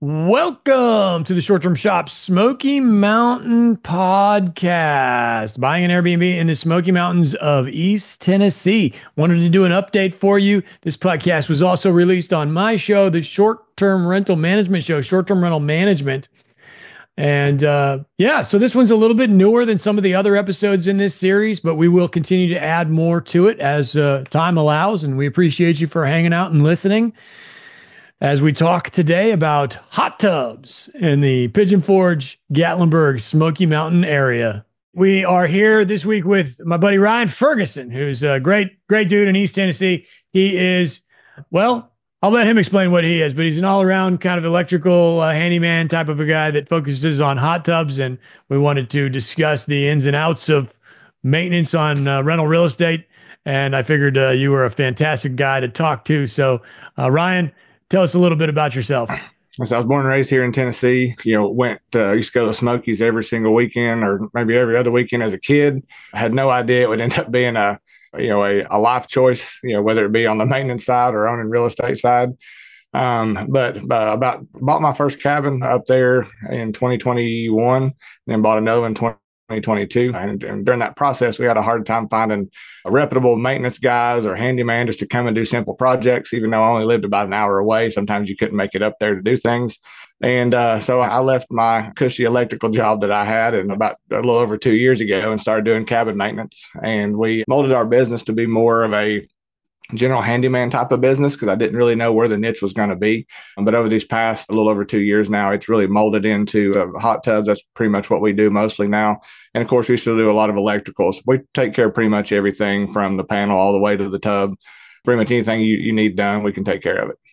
Welcome to the Short Term Shop Smoky Mountain Podcast. Buying an Airbnb in the Smoky Mountains of East Tennessee. Wanted to do an update for you. This podcast was also released on my show, the Short Term Rental Management Show, Short Term Rental Management. And yeah, so this one's a little bit newer than some of the other episodes in this series, but we will continue to add more to it as time allows. And we appreciate you for hanging out and listening as we talk today about hot tubs in the Pigeon Forge, Gatlinburg, Smoky Mountain area. We are here this week with my buddy Ryan Ferguson, who's a great dude in East Tennessee. He is, well, I'll let him explain what he is, but he's an all-around kind of electrical handyman type of a guy that focuses on hot tubs, and we wanted to discuss the ins and outs of maintenance on rental real estate, and I figured you were a fantastic guy to talk to. So, Ryan, tell us a little bit about yourself. So I was born and raised here in Tennessee. Used to go to the Smokies every single weekend, or maybe every other weekend as a kid. I had no idea it would end up being a life choice. Whether it be on the maintenance side or owning real estate side. But about bought my first cabin up there in 2021, then bought another one in 2022. And during that process, we had a hard time finding reputable maintenance guys or handyman just to come and do simple projects, even though I only lived about an hour away. Sometimes you couldn't make it up there to do things. And so I left my cushy electrical job that I had and about a little over 2 years ago and started doing cabin maintenance. And we molded our business to be more of a general handyman type of business because I didn't really know where the niche was going to be. But over these past a little over 2 years now, it's really molded into hot tubs. That's pretty much what we do mostly now. And of course, we still do a lot of electricals. We take care of pretty much everything from the panel all the way to the tub. Pretty much anything you need done, we can take care of it.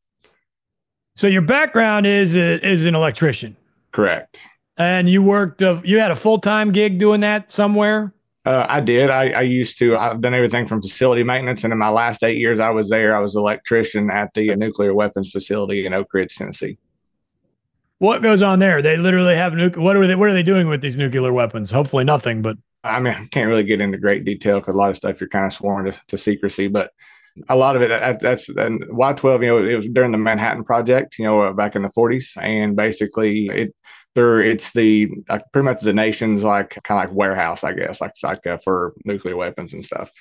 So your background is an electrician, Correct. and you had a full-time gig doing that somewhere. I did. I used to. I've done everything from facility maintenance, and in my last 8 years I was there, I was an electrician at the nuclear weapons facility in Oak Ridge, Tennessee. What goes on there? They literally have what are they doing with these nuclear weapons? Hopefully nothing, but I mean, I can't really get into great detail because a lot of stuff you're kind of sworn to secrecy, but a lot of it that's and Y-12. It was during the Manhattan Project, back in the 40s, and basically it's the pretty much the nation's like kind of like warehouse, I guess, for nuclear weapons and stuff.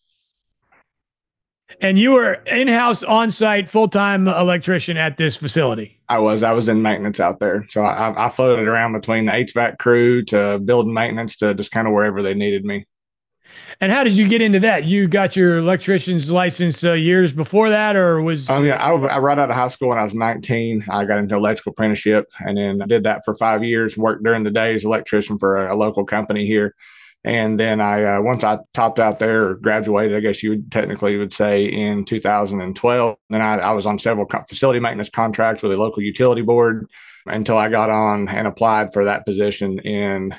and you were in-house on-site full-time electrician at this facility. I was in maintenance out there, so I floated around between the HVAC crew to building maintenance to just kind of wherever they needed me. And how did you get into that? You got your electrician's license years before that, or was Yeah, I right out of high school when I was 19. I got into electrical apprenticeship and then I did that for 5 years. Worked during the day as electrician for a local company here. And then once I topped out there or graduated, I guess you would technically would say in 2012. Then I was on several facility maintenance contracts with a local utility board until I got on and applied for that position in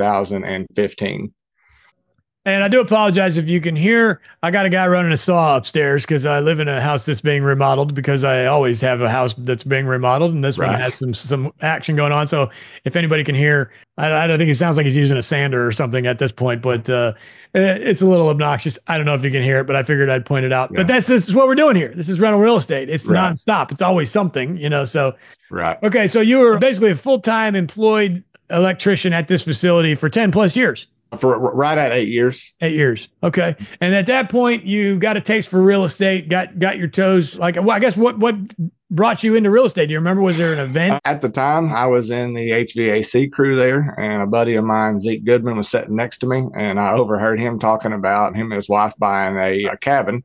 2015. And I do apologize if you can hear. I got a guy running a saw upstairs because I live in a house that's being remodeled because I always have a house that's being remodeled, and this one Right. has some action going on. So if anybody can hear, I don't think it sounds like he's using a sander or something at this point, but it's a little obnoxious. I don't know if you can hear it, but I figured I'd point it out. But Yeah. this is what we're doing here. This is rental real estate. It's Right. nonstop. It's always something. So Right. okay, so you were basically a full-time employed electrician at this facility for 10 plus years. For right at 8 years. 8 years. Okay. And at that point, you got a taste for real estate, got your toes like, well, I guess what brought you into real estate? Do you remember? Was there an event? At the time, I was in the HVAC crew there, and a buddy of mine, Zeke Goodman, was sitting next to me, and I overheard him talking about him and his wife buying a cabin.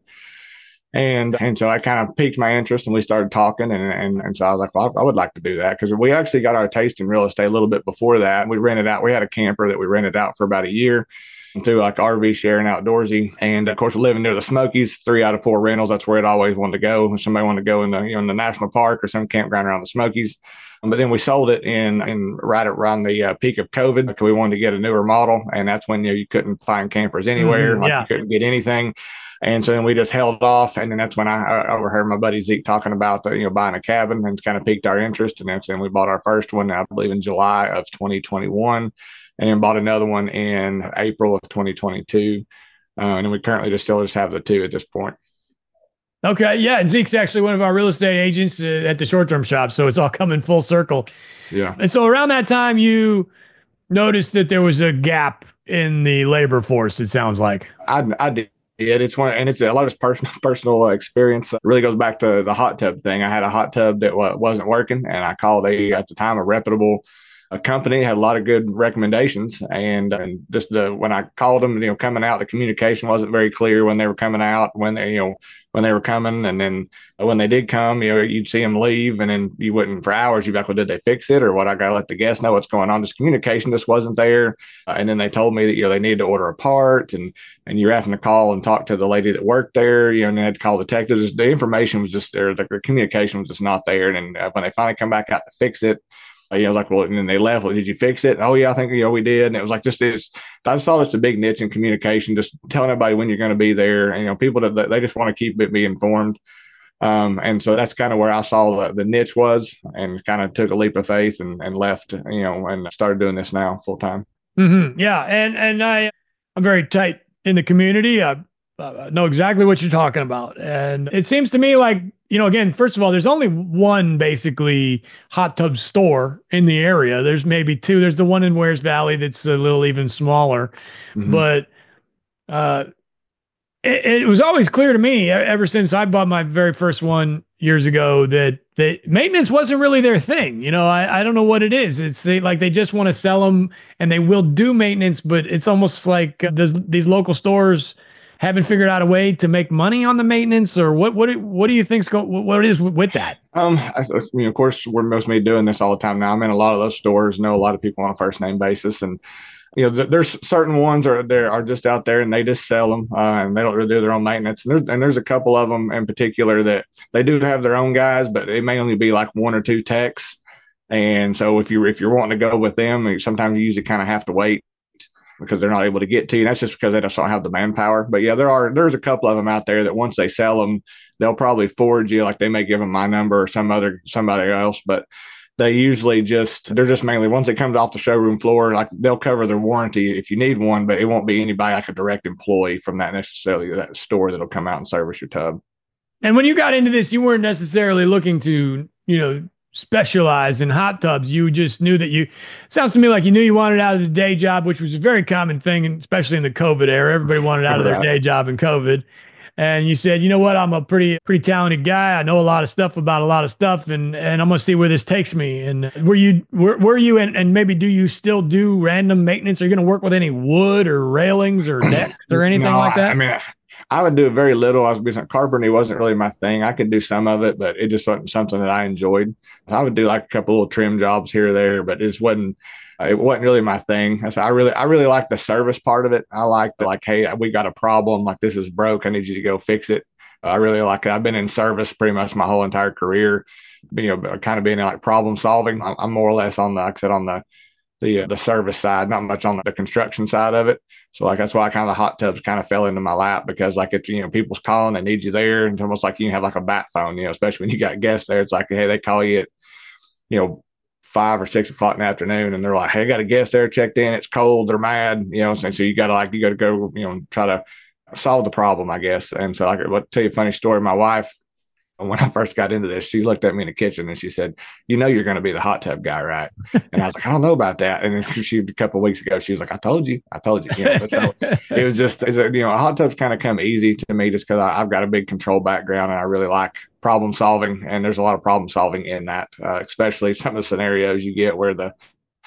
And so I kind of piqued my interest and we started talking. And so I was like, well, I would like to do that because we actually got our taste in real estate a little bit before that. We rented out, we had a camper that we rented out for about a year through like RV sharing outdoorsy. And of course, living near the Smokies, 3 out of 4 rentals, that's where it always wanted to go. If somebody wanted to go in the national park or some campground around the Smokies. But then we sold it in right around the peak of COVID because we wanted to get a newer model. And that's when you couldn't find campers anywhere. Mhm, yeah. You couldn't get anything. And so then we just held off. And then that's when I overheard my buddy Zeke talking about buying a cabin, and it's kind of piqued our interest. And then we bought our first one, I believe, in July of 2021, and then bought another one in April of 2022. And then we currently just still have the two at this point. Okay, yeah, and Zeke's actually one of our real estate agents at the short-term shop, so it's all coming full circle. Yeah. And so around that time, you noticed that there was a gap in the labor force. It sounds like. I did. It's one, and it's a lot of personal experience. It really goes back to the hot tub thing. I had a hot tub that wasn't working, and I called at the time a reputable a company, had a lot of good recommendations, and just when I called them, coming out, the communication wasn't very clear when they were coming out, when they were coming, and then when they did come, you'd see them leave, and then you wouldn't for hours. You'd be like, well, did they fix it or what? I got to let the guests know what's going on. This communication just wasn't there. And then they told me that they needed to order a part, and you're having to call and talk to the lady that worked there, and they had to call the detectives. The information was just there, the communication was just not there. And when they finally come back out to fix it, like, well, and then they left. Well, did you fix it? Oh, yeah, I think, we did. And it was like, I just saw it's a big niche in communication, just telling everybody when you're going to be there. And, people that they just want to keep it be informed. And so that's kind of where I saw the niche was, and kind of took a leap of faith and left, and started doing this now full time. Yeah, and I'm very tight in the community. I know exactly what you're talking about, and it seems to me like again, first of all, there's only one basically hot tub store in the area. There's maybe two. There's the one in Wares Valley that's a little even smaller, Mm-hmm. but uh, it was always clear to me ever since I bought my very first one years ago that maintenance wasn't really their thing. I don't know what it is. It's like they just want to sell them and they will do maintenance, but it's almost like these local stores haven't figured out a way to make money on the maintenance, or what do you think's what it is with that? Of course, we're mostly doing this all the time now. I'm in a lot of those stores, know a lot of people on a first name basis, and there's certain ones are just out there and they just sell them, and they don't really do their own maintenance. And there's a couple of them in particular that they do have their own guys, but it may only be like one or two techs. And so if you're wanting to go with them, sometimes you usually kind of have to wait because they're not able to get to you. And that's just because they just don't have the manpower. But yeah, there's a couple of them out there that once they sell them, they'll probably forward you, like they may give them my number or somebody else, but they're just mainly once it comes off the showroom floor, like they'll cover their warranty if you need one, but it won't be anybody like a direct employee from that store that'll come out and service your tub. And when you got into this, you weren't necessarily looking to specialize in hot tubs. You just knew that sounds to me like you knew you wanted out of the day job, which was a very common thing, especially in the COVID era. Everybody wanted out of their Right. day job in COVID. And you said, you know what, I'm a pretty talented guy. I know a lot of stuff about a lot of stuff, and I'm gonna see where this takes me. And were you and maybe do you still do random maintenance? Are you gonna work with any wood or railings or decks or anything No, like I that? mean, I would do very little. I was carpentry wasn't really my thing. I could do some of it, but it just wasn't something that I enjoyed. I would do like a couple little trim jobs here or there, but it wasn't really my thing. I really like the service part of it. I like hey, we got a problem, like this is broke. I need you to go fix it. I really like it. I've been in service pretty much my whole entire career, kind of being in like problem solving. I'm more or less on like I said, on the service side, not much on the construction side of it. So like that's why kind of the hot tubs kind of fell into my lap, because like it's people's calling, they need you there, and it's almost like you have like a bat phone, especially when you got guests there. It's like, hey, they call you at you know 5 or 6 o'clock in the afternoon, and they're like, hey, I got a guest there checked in, it's cold, they're mad, and so you got to go, try to solve the problem, I guess. And so like, I'll tell you a funny story. My wife, when I first got into this, she looked at me in the kitchen and she said, you're going to be the hot tub guy, right? And I was like, I don't know about that. And then a couple of weeks ago, she was like, I told you, But so it was just, a hot tub's kind of come easy to me just because I've got a big control background and I really like problem solving. And there's a lot of problem solving in that, especially some of the scenarios you get where the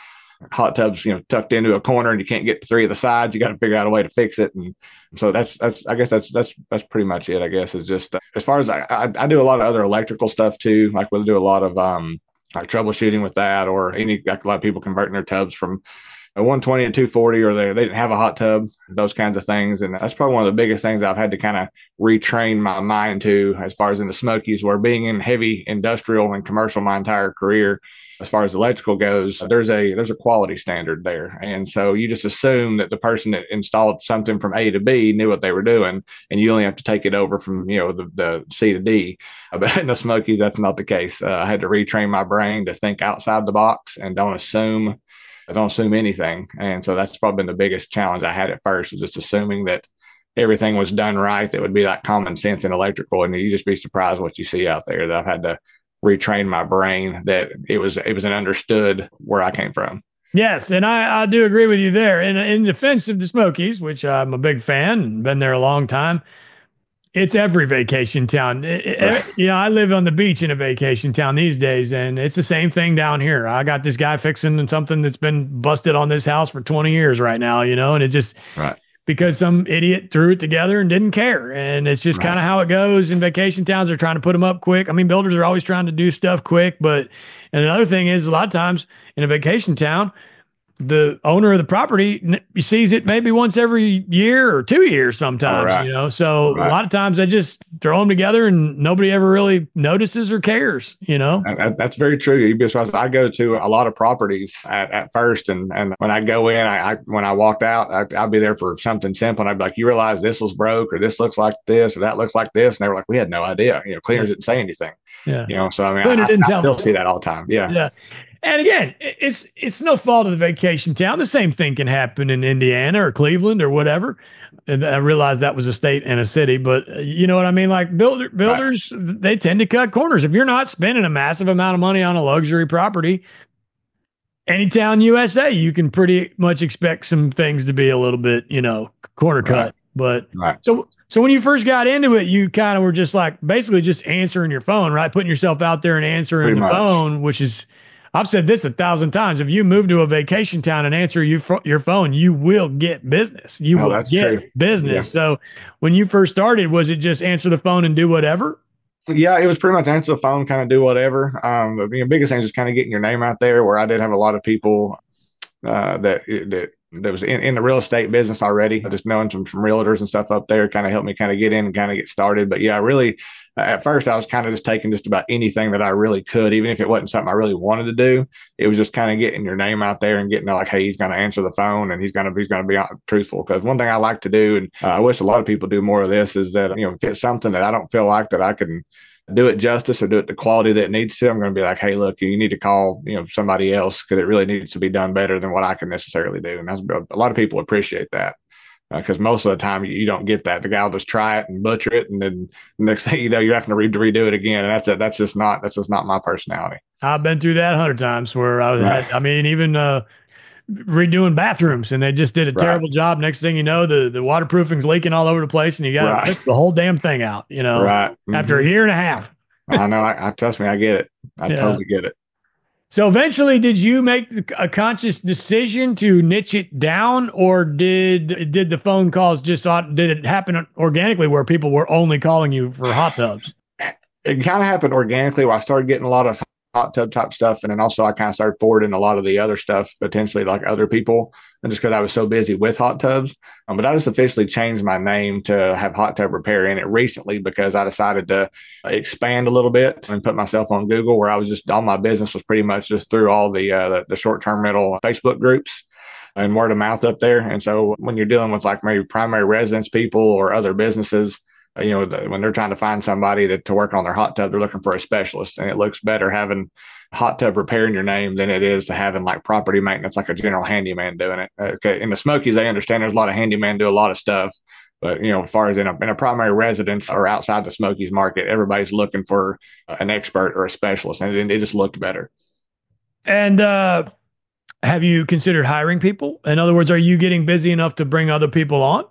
hot tubs, tucked into a corner and you can't get to three of the sides. You got to figure out a way to fix it. And so that's I guess that's pretty much it. I guess is just as far as I do a lot of other electrical stuff too. Like we'll do a lot of like troubleshooting with that, or like a lot of people converting their tubs from a 120 to 240, or they didn't have a hot tub, those kinds of things. And that's probably one of the biggest things I've had to kind of retrain my mind to, as far as in the Smokies, where being in heavy industrial and commercial my entire career, as far as electrical goes, there's a quality standard there. And so you just assume that the person that installed something from A to B knew what they were doing, and you only have to take it over from, the C to D. But in the Smokies, that's not the case. I had to retrain my brain to think outside the box and don't assume anything. And so that's probably been the biggest challenge I had at first, was just assuming that everything was done right, that would be like common sense in electrical. And you just be surprised what you see out there, that I've had to retrain my brain that it was an understood where I came from. Yes, and I do agree with you there. In defense of the Smokies, which I'm a big fan and been there a long time, it's every vacation town. I live on the beach in a vacation town these days, and it's the same thing down here. I got this guy fixing something that's been busted on this house for 20 years right now, and it just Right. because some idiot threw it together and didn't care. And it's just kind of how it goes in vacation towns. They're trying to put them up quick. I mean, builders are always trying to do stuff quick, and another thing is a lot of times in a vacation town, the owner of the property sees it maybe once every year or 2 years sometimes, so a lot of times they just throw them together and nobody ever really notices or cares. That's very true. You'd be surprised. I go to a lot of properties at first, and when I go in, when I walked out, I'd be there for something simple, and I'd be like, "You realize this was broke, or this looks like this, or that looks like this," and they were like, "We had no idea." Cleaners didn't say anything. Yeah. So I mean, I still see that all the time. Yeah. Yeah. And again, it's no fault of the vacation town. The same thing can happen in Indiana or Cleveland or whatever. And I realize that was a state and a city, but you know what I mean? Like builders, they tend to cut corners. If you're not spending a massive amount of money on a luxury property, any town USA, you can pretty much expect some things to be a little bit, corner cut. But so when you first got into it, you kind of were just like basically just answering your phone, right? Putting yourself out there and answering the phone, which is, I've said this 1,000 times. If you move to a vacation town and answer your phone, you will get business. You will get business. Yeah. So when you first started, was it just answer the phone and do whatever? Yeah, it was pretty much answer the phone, kind of do whatever. The biggest thing is just kind of getting your name out there, where I did have a lot of people that was in the real estate business already. Just knowing some realtors and stuff up there kind of helped me kind of get in and kind of get started. But yeah, really, at first I was kind of just taking just about anything that I really could, even if it wasn't something I really wanted to do. It was just kind of getting your name out there and getting like, hey, he's going to answer the phone and he's going to be truthful. Because one thing I like to do, and I wish a lot of people do more of this, is that if it's something that I don't feel like that I can do it justice or do it the quality that it needs to, I'm going to be like, hey, look, you need to call, somebody else, because it really needs to be done better than what I can necessarily do. And a lot of people appreciate that, because most of the time you don't get that. The guy will just try it and butcher it, and then the next thing you know, you're having to redo it again. And that's just not my personality. I've been through that 100 times where even redoing bathrooms, and they just did a terrible job. Next thing you know, the waterproofing's leaking all over the place, and you got to fix the whole damn thing out, after a year and a half. I know. I trust me, I get it. I totally get it. So eventually, did you make a conscious decision to niche it down, or did the phone calls did it happen organically where people were only calling you for hot tubs? It kind of happened organically, where I started getting a lot of hot tub type stuff. And then also I kind of started forwarding a lot of the other stuff, potentially like other people, and just because I was so busy with hot tubs. But I just officially changed my name to have Hot Tub Repair in it recently, because I decided to expand a little bit and put myself on Google, where I was just, all my business was pretty much just through all the short-term rental Facebook groups and word of mouth up there. And so when you're dealing with like maybe primary residence people or other businesses, when they're trying to find somebody to work on their hot tub, they're looking for a specialist, and it looks better having Hot Tub Repair in your name than it is to having like property maintenance, like a general handyman doing it. Okay. In the Smokies, they understand there's a lot of handyman do a lot of stuff, but as far as in a primary residence or outside the Smokies market, everybody's looking for an expert or a specialist, and it just looked better. And have you considered hiring people? In other words, are you getting busy enough to bring other people on?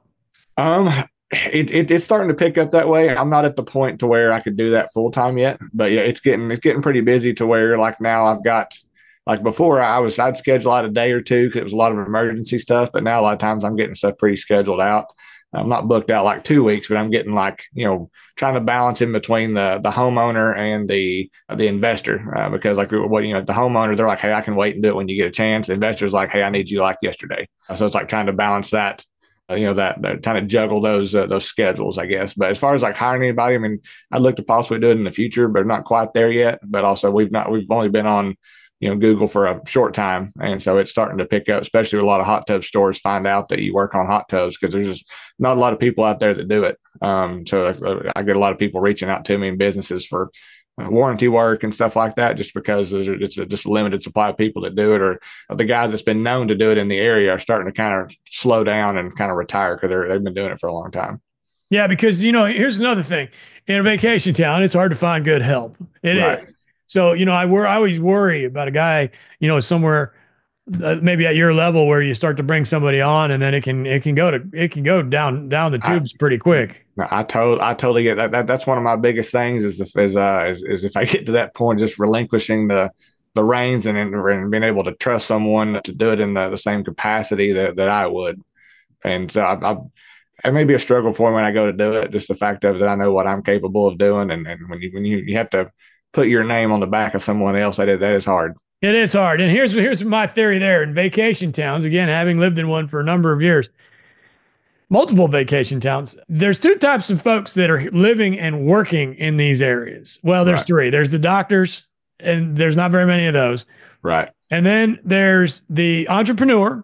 It's starting to pick up that way. I'm not at the point to where I could do that full time yet, but yeah, it's getting pretty busy to where like now I've got, like before I'd schedule out a day or two because it was a lot of emergency stuff, but now a lot of times I'm getting stuff pretty scheduled out. I'm not booked out like 2 weeks, but I'm getting like, trying to balance in between the homeowner and the investor, because like the homeowner, they're like, hey, I can wait and do it when you get a chance. The investor's like, hey, I need you like yesterday. So it's like trying to balance that. That kind of juggle those schedules, I guess. But as far as like hiring anybody, I mean, I'd look to possibly do it in the future, but not quite there yet. But also we've only been on, Google for a short time. And so it's starting to pick up, especially with a lot of hot tub stores find out that you work on hot tubs, because there's just not a lot of people out there that do it. So I get a lot of people reaching out to me in businesses for warranty work and stuff like that, just because it's just a limited supply of people that do it, or the guys that's been known to do it in the area are starting to kind of slow down and kind of retire because they've been doing it for a long time. Yeah, because here's another thing. In a vacation town, it's hard to find good help. It Right. is. So, I always worry about a guy, somewhere maybe at your level where you start to bring somebody on and then it can go down the I, tubes pretty quick. I totally get that. That's one of my biggest things is if I get to that point, just relinquishing the reins and being able to trust someone to do it in the same capacity that I would. And so it may be a struggle for me when I go to do it. Just the fact of that I know what I'm capable of doing, and when you have to put your name on the back of someone else, that is hard. It is hard. And here's my theory there. In vacation towns, again, having lived in one for a number of years, multiple vacation towns, there's two types of folks that are living and working in these areas. Well, there's Right. three. There's the doctors, and there's not very many of those. Right. And then there's the entrepreneur,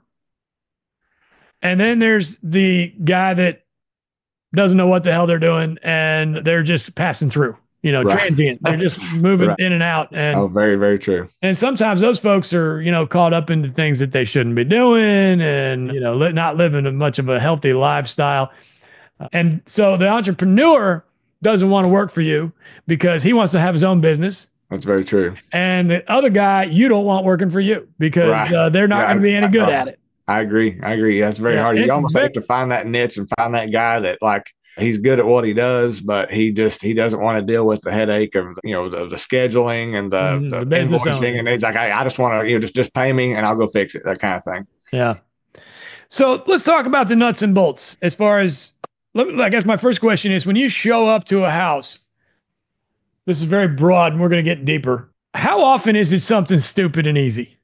and then there's the guy that doesn't know what the hell they're doing, and they're just passing through, Right. transient. They're just moving Right. in and out. Oh, very, very true. And sometimes those folks are, caught up into things that they shouldn't be doing and, not living much of a healthy lifestyle. And so the entrepreneur doesn't want to work for you because he wants to have his own business. That's very true. And the other guy, you don't want working for you because Right. they're not Yeah, going to be any good at it. I agree. Yeah, it's very hard. You almost have to find that niche and find that guy that like he's good at what he does, but he doesn't want to deal with the headache of the scheduling and the business invoicing, owner. and he's like, I just want to just pay me and I'll go fix it, that kind of thing. Yeah. So let's talk about the nuts and bolts. As far as, I guess my first question is, when you show up to a house, this is very broad and we're going to get deeper. How often is it something stupid and easy?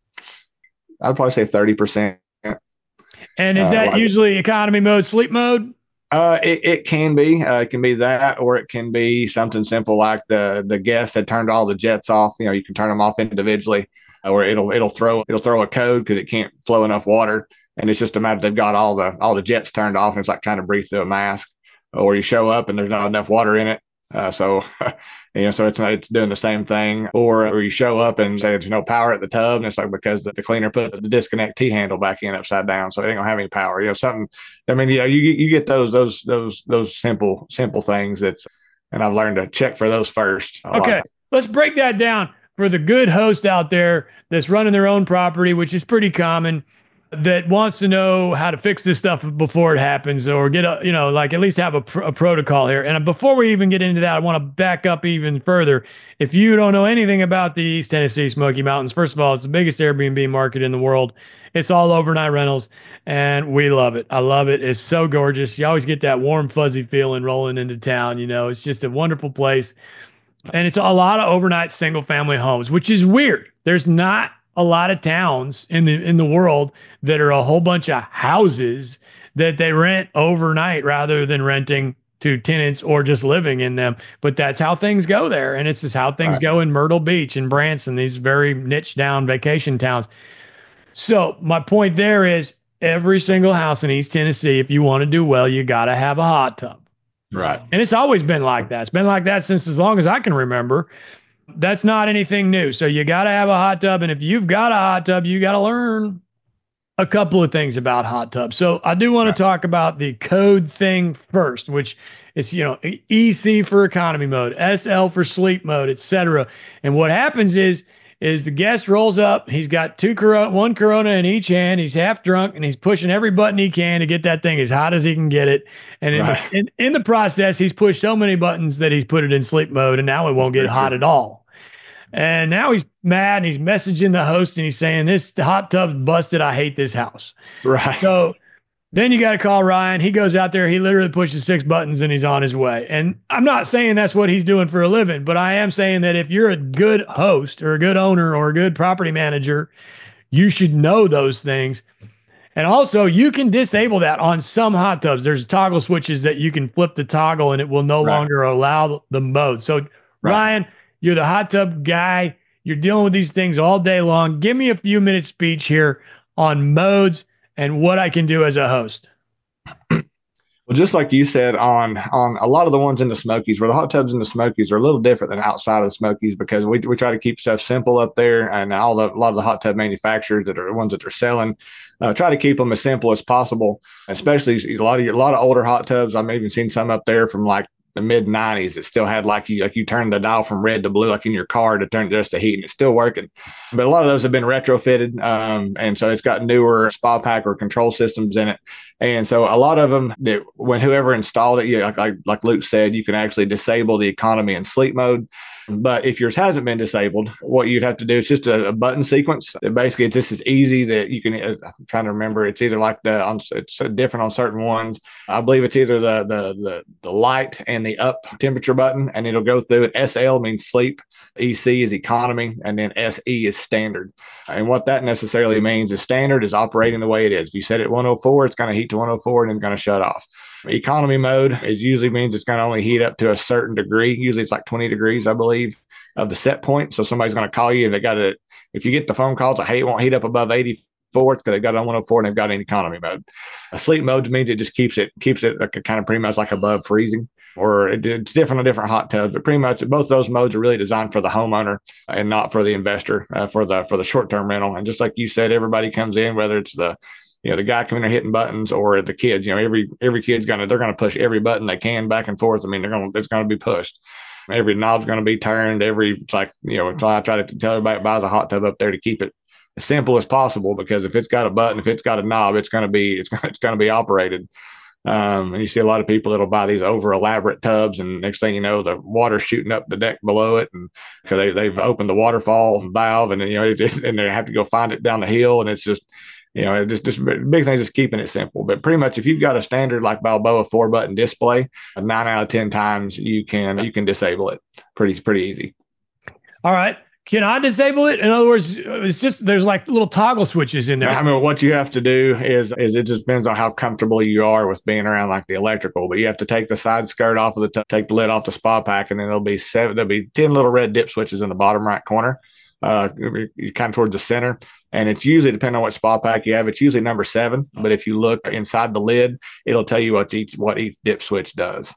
I'd probably say 30%. And is that usually economy mode, sleep mode? It can be. It can be that, or it can be something simple like the guest had turned all the jets off. You can turn them off individually, or it'll throw a code because it can't flow enough water, and it's just a matter they've got all the jets turned off, and it's like trying to breathe through a mask. Or you show up and there's not enough water in it, so so it's doing the same thing. Or you show up and say there's no power at the tub, and it's like because the cleaner put the disconnect T handle back in upside down, so it ain't gonna have any power. Something. I mean, you get those simple things. And I've learned to check for those first. Okay, let's break that down for the good host out there that's running their own property, which is pretty common, that wants to know how to fix this stuff before it happens, or get at least have a protocol here. And before we even get into that, I want to back up even further. If you don't know anything about the East Tennessee Smoky Mountains, first of all, it's the biggest Airbnb market in the world. It's all overnight rentals, and we love it. I love it. It's so gorgeous. You always get that warm, fuzzy feeling rolling into town. It's just a wonderful place. And it's a lot of overnight single family homes, which is weird. There's not a lot of towns in the world that are a whole bunch of houses that they rent overnight rather than renting to tenants or just living in them. But that's how things go there. And it's just how things go in Myrtle Beach and Branson, these very niche down vacation towns. So my point there is every single house in East Tennessee, if you want to do well, you got to have a hot tub. Right. And it's always been like that. It's been like that since as long as I can remember. That's not anything new. So you got to have a hot tub. And if you've got a hot tub, you got to learn a couple of things about hot tubs. So I do want to talk about the code thing first, which is, EC for economy mode, SL for sleep mode, etc. And what happens is the guest rolls up. He's got one Corona in each hand. He's half drunk and he's pushing every button he can to get that thing as hot as he can get it. And in the process, he's pushed so many buttons that he's put it in sleep mode, and now it won't get hot at all. And now he's mad and he's messaging the host and he's saying, "This hot tub's busted. I hate this house." Right. So then you got to call Ryan. He goes out there. He literally pushes 6 buttons and he's on his way. And I'm not saying that's what he's doing for a living, but I am saying that if you're a good host or a good owner or a good property manager, you should know those things. And also, you can disable that on some hot tubs. There's toggle switches that you can flip the toggle and it will no longer allow the mode. So, Ryan, you're the hot tub guy. You're dealing with these things all day long. Give me a few minutes speech here on modes and what I can do as a host. Well, just like you said, on a lot of the ones in the Smokies, where the hot tubs in the Smokies are a little different than outside of the Smokies because we try to keep stuff simple up there, and a lot of the hot tub manufacturers that are the ones that are selling try to keep them as simple as possible. Especially a lot of older hot tubs. I've even seen some up there from like the mid '90s that still had like you turn the dial from red to blue like in your car to turn just to heat, and it's still working. But a lot of those have been retrofitted, and so it's got newer spa pack or control systems in it. And so a lot of them, that when whoever installed it, like Luke said, you can actually disable the economy and sleep mode. But if yours hasn't been disabled, what you'd have to do is just a button sequence. Basically, it's just as easy that you can. I'm trying to remember. It's either like it's different on certain ones. I believe it's either the light and the up temperature button, and it'll go through it. SL means sleep, EC is economy, and then SE is standard. And what that necessarily means is standard is operating the way it is. If you set it 104, it's going to heat to 104 and then going to shut off. Economy mode is usually means it's going to only heat up to a certain degree. Usually it's like 20 degrees, I believe, of the set point. So somebody's going to call you and they got it. If you get the phone calls, it won't heat up above 84 because they've got it on 104 and they've got it in economy mode. A sleep mode means it just keeps it like kind of pretty much like above freezing, or it's different on different hot tubs. But pretty much both those modes are really designed for the homeowner and not for the investor, for the short term rental. And just like you said, everybody comes in, whether it's the guy coming in there hitting buttons or the kids. Every kid's they're gonna push every button they can back and forth. I mean, it's gonna be pushed. Every knob's gonna be turned. It's like so I try to tell everybody that buys a hot tub up there to keep it as simple as possible, because if it's got a button, if it's got a knob, it's gonna be operated. And you see a lot of people that'll buy these over elaborate tubs, and next thing you know, the water's shooting up the deck below it, and because they've opened the waterfall valve, and then, and they have to go find it down the hill, and it's just just big things is keeping it simple. But pretty much, if you've got a standard like Balboa 4-button display, 9 out of 10 times you can disable it pretty easy. All right. Can I disable it? In other words, it's just there's like little toggle switches in there. I mean, what you have to do is it just depends on how comfortable you are with being around like the electrical. But you have to take the side skirt off of take the lid off the spa pack, and then there'll be 10 little red dip switches in the bottom right corner, kind of towards the center. And it's usually, depending on what spa pack you have, it's usually number 7. But if you look inside the lid, it'll tell you what each dip switch does.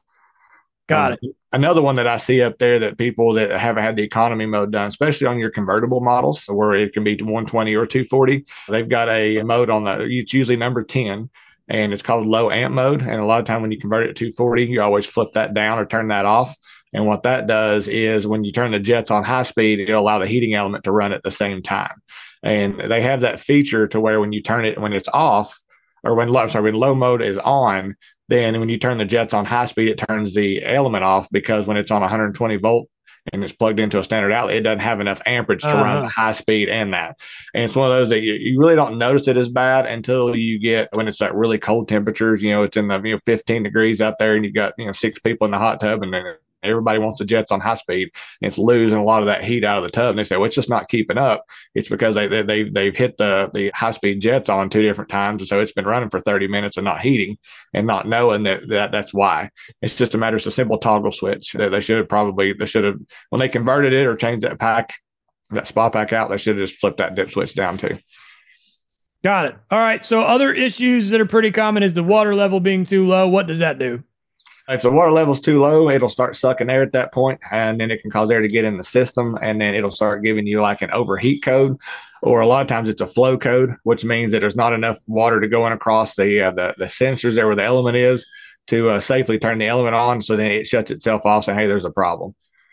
Got it. Another one that I see up there that people that haven't had the economy mode done, especially on your convertible models where it can be 120 or 240, they've got a mode it's usually number 10, and it's called low amp mode. And a lot of time when you convert it to 240, you always flip that down or turn that off. And what that does is when you turn the jets on high speed, it'll allow the heating element to run at the same time. And they have that feature to where when you turn it, when it's off, or when low mode is on, then when you turn the jets on high speed, it turns the element off, because when it's on 120 volt and it's plugged into a standard outlet, it doesn't have enough amperage to run the high speed and that. And it's one of those that you really don't notice it as bad until you get when it's like really cold temperatures. It's in the 15 degrees out there, and you've got 6 people in the hot tub, and then everybody wants the jets on high speed, and it's losing a lot of that heat out of the tub. And they say, well, it's just not keeping up. It's because they've hit the high speed jets on 2 different times, and so it's been running for 30 minutes and not heating, and not knowing that's why. It's just a matter. It's a simple toggle switch. They should have when they converted it or changed that spa pack out, they should have just flipped that dip switch down too. Got it. All right. So other issues that are pretty common is the water level being too low. What does that do? If the water level's too low, it'll start sucking air at that point, and then it can cause air to get in the system, and then it'll start giving you like an overheat code, or a lot of times it's a flow code, which means that there's not enough water to go in across the sensors there where the element is to safely turn the element on. So then it shuts itself off, saying, hey, there's a problem.